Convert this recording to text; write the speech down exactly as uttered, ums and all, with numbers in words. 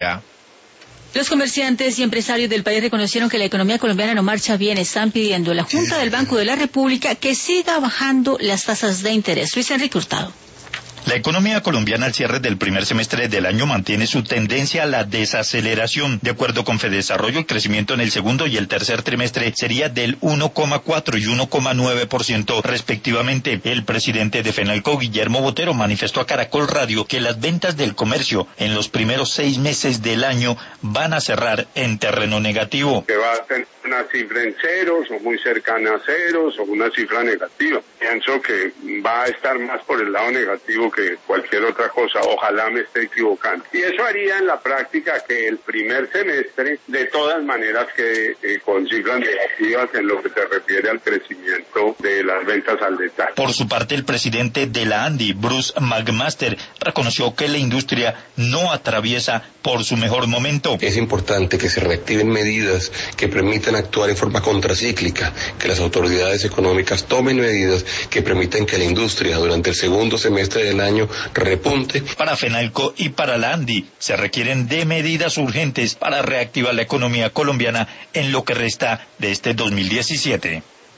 Los comerciantes y empresarios del país reconocieron que la economía colombiana no marcha bien. Están pidiendo a la Junta del Banco de la República que siga bajando las tasas de interés. Luis Enrique Hurtado. La economía colombiana al cierre del primer semestre del año mantiene su tendencia a la desaceleración. De acuerdo con Fedesarrollo, el crecimiento en el segundo y el tercer trimestre sería del uno coma cuatro y uno coma nueve por ciento respectivamente. El presidente de FENALCO, Guillermo Botero, manifestó a Caracol Radio que las ventas del comercio en los primeros seis meses del año van a cerrar en terreno negativo. Que va a tener una cifra en ceros o muy cercana a ceros o una cifra negativa. Pienso que va a estar más por el lado negativo que cualquier otra cosa, ojalá me esté equivocando. Y eso haría en la práctica que el primer semestre de todas maneras quede eh, con cifras negativas en lo que se refiere al crecimiento de las ventas al detalle. Por su parte, el presidente de la ANDI, Bruce McMaster, reconoció que la industria no atraviesa por su mejor momento. Es importante que se reactiven medidas que permitan actuar en forma contracíclica, que las autoridades económicas tomen medidas que permitan que la industria durante el segundo semestre del año repunte. Para FENALCO y para la ANDI se requieren de medidas urgentes para reactivar la economía colombiana en lo que resta de este dos mil diecisiete.